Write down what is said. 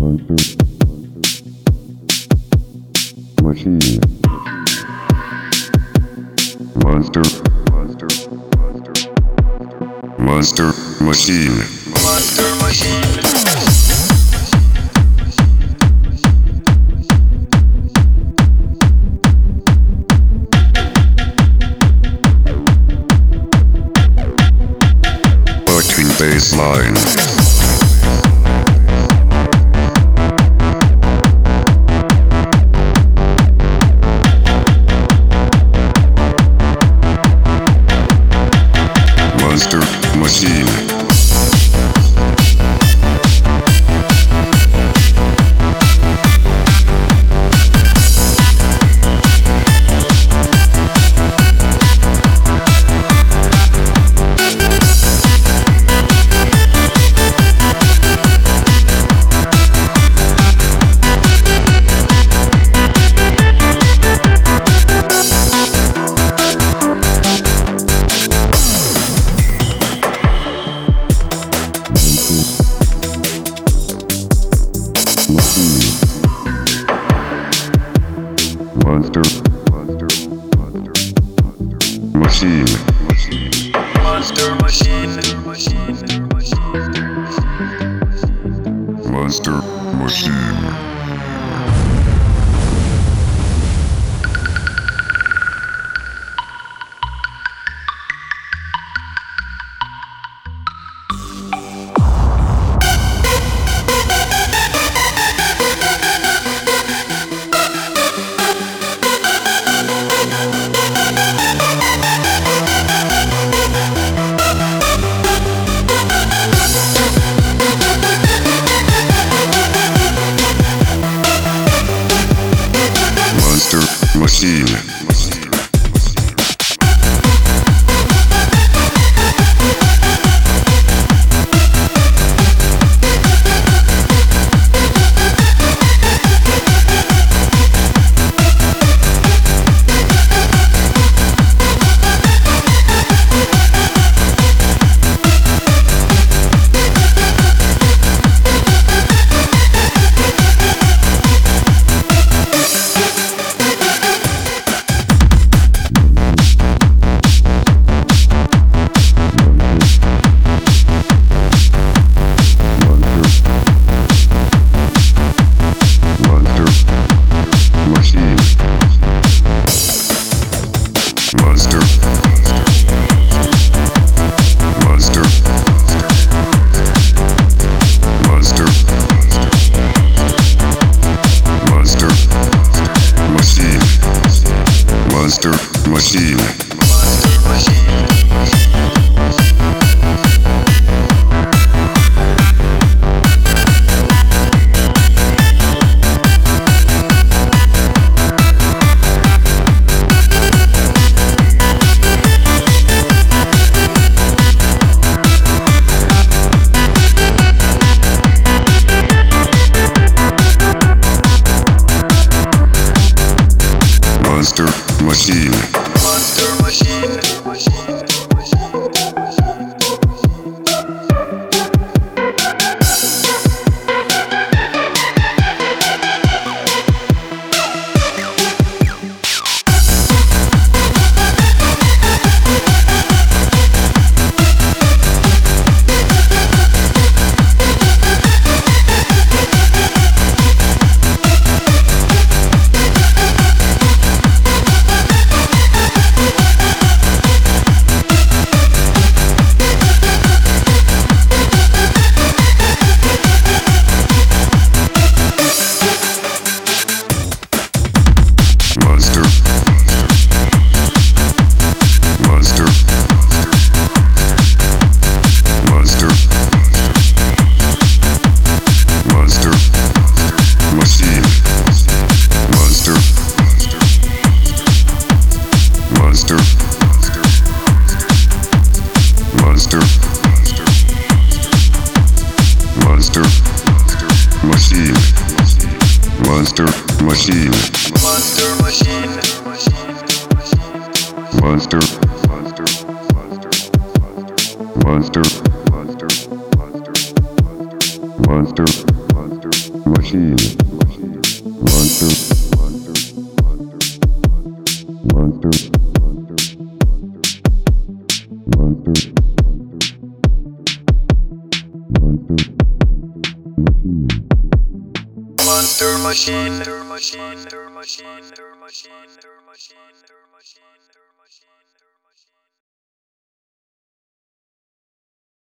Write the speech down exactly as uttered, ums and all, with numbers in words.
Machine. Monster. Monster. Monster Machine. Monster Machine. Baseline. Monster Machine. Monster, monster, monster, machine, machine, Monster Machine, Machine, Monster Machine. Machine. Monster. Monster. Monster. Monster. Machine. Monster Machine. Monster Machine. Monster Machine. Monster Machine. Monster. Monster Machine. Monster Machine. Monster Machine. Monster. Monster. Monster. Monster. Monster. Monster. Monster. Machine. machine. Monster. Monster. Monster. Monster. Monster machine. Monster machine. Monster machine. Monster machine.